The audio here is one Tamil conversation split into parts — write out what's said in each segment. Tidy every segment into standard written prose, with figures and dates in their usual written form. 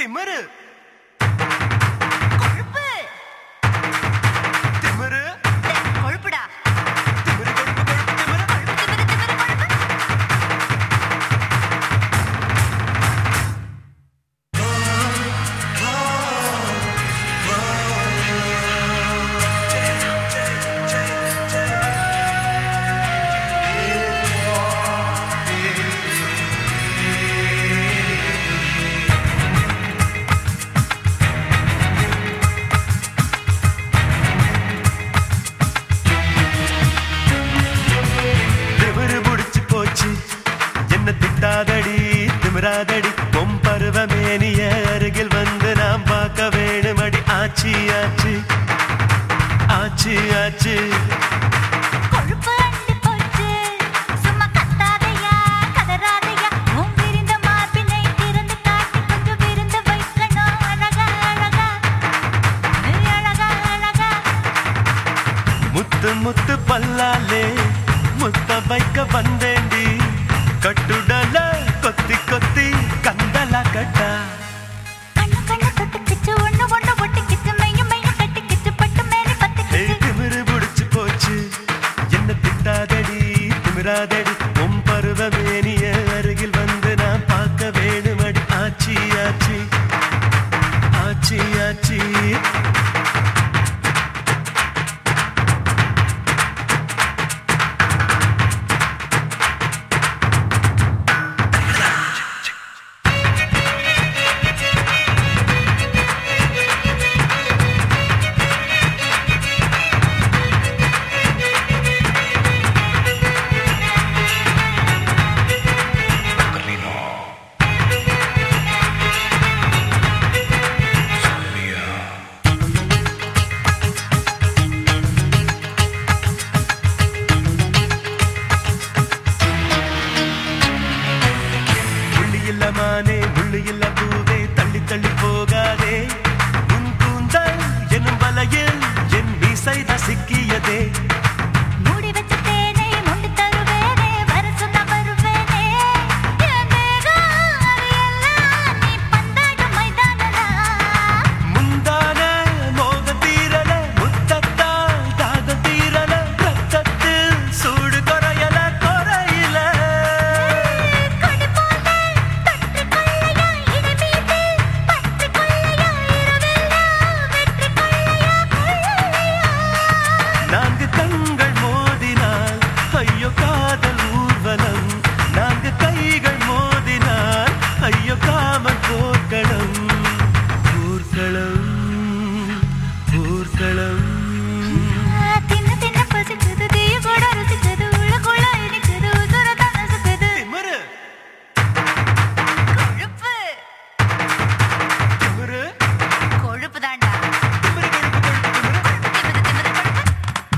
திமிரு கொழுப்பு திமிரு கொழுப்புடா திமிரு கொழுப்பு கொழுப்பு திமிரு கொழுப்பு திமிரு திமிரு கொழுப்பு திட்டாதடி திமிராதடி பொம்பருவமேனிய அருகில் வந்து நாம் பார்க்க வேணுமடி ஆச்சி ஆச்சி ஆச்சி ஆச்சி கொழுப்பு அண்டு போச்சு சும்மா கத்தாதையா கதறாதையா உன் விரிந்த மார்பினை திறந்து காட்டி கொஞ்சம் விருந்து வைக்கணும் அழகா அழகா அழகா அழகா முத்து முத்து பல்லாலே முத்த வைக்க வந்தேண்டி கட்டுடல கொத்தி கொத்தி கந்தலா கட்டா கண்ணு கண்ணு தொட்டுக்கிச்சு ஒண்ணு ஒண்ணு ஒட்டிக்கிச்சு மையும் மையும் கட்டிக்கிச்சு பட்டு மேலே பத்திக்கிச்சு திமிரு புடிச்சு போச்சு என்ன திட்டாதடி திமிராதடி உன் பருவமேனிய அருகில் வந்து நான் பார்க்க வேணுமடி ஆச்சி ஆச்சி ஆச்சி ஆச்சி மானே முள்ளு இல்ல பூவே தள்ளி தள்ளி போகாதே உன் கூந்தல் எனும் வலையில் என் மீசைதான் சிக்கியதே மூடி வச்ச தேனை முண்டு தருவேனே வர சொன்னா வருவேனே என் தேகம் அதையெல்லாம் நீ பந்தாடும் மைதானடா முந்தான மோக தீரல முத்தத்தால் தாக தீரல ரத்தத்தில் சூடு குறையல குறையில கொடி போல தொற்று கொள்ளையா இடைமீது பற்று கொள்ளையா இரவெல்லாம் வெற்றி கொள்ளையா கொள்ளையா நான்கு கண்கள் மோதினால் ஐயோ காதல் ஊர்வலம் நான்கு கைகள் மோதினால் ஐயோ காமன் போர்க்களம் ஊர்க்களம் ஊர்க்களம் தின்ன தின்ன பசிக்குது தீய கூட ருசிக்குது உள்ளுக்குள்ள இனிக்குது உசுரதான் நசுக்குது திமிரு கொழுப்பு திமிரு கொழுப்பு தாண்டா திமிரு கொழுப்பு கொழுப்பு திமிரு திமிரு திமிரு கொழுப்பு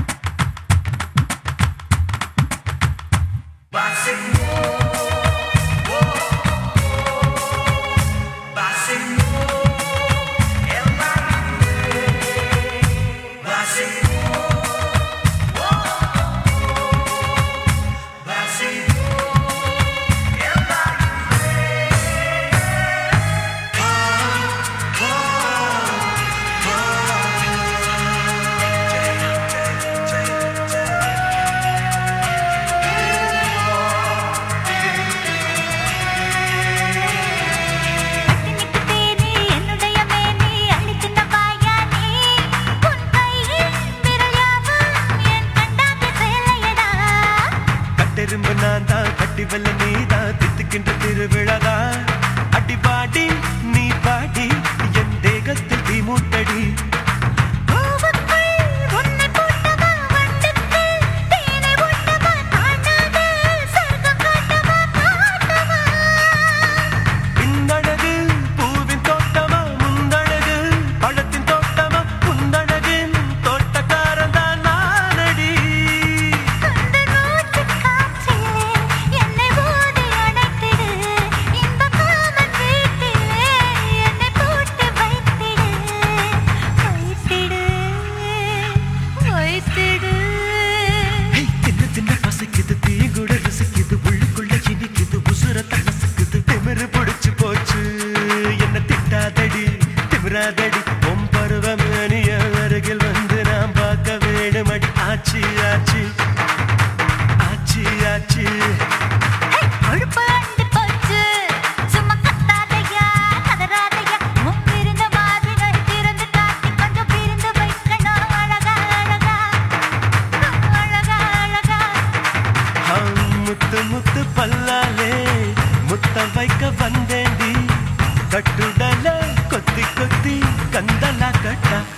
அத்தினிக்கு தேனி என்னுடைய மேனி அள்ளிச்சின்ன வாயா நீ உன் கையில் விரல் யாவும் என் கண்டாங்க சேலையடா கட்டெரும்பு நான் தான் கட்டி வெல்ல நீதான் தித்துக்கின்ற திருவிழாதா அடி பாடி நீ பாடி என் தேகத்தில் தீ மூட்டடி பூவுக்குள் உன்னை போட்டவா வண்டுக்கு தேனை ஊட்டவா காணாத சொர்க்கம் காட்டவா காட்டவா பின்னழகு பூவின் தோட்டமா முந்தழகு பழத்தின் தோட்டமா முந்தழகின் தோட்டக்காரன் தான் நானடி அந்த நூற்று காற்றிலே என்னை ஊதி அணைத்திடு இன்ப காமன் வீட்டிலே வந்தேண்டி கட்டுடல கொத்தி கொத்தி கந்தலா கட்டா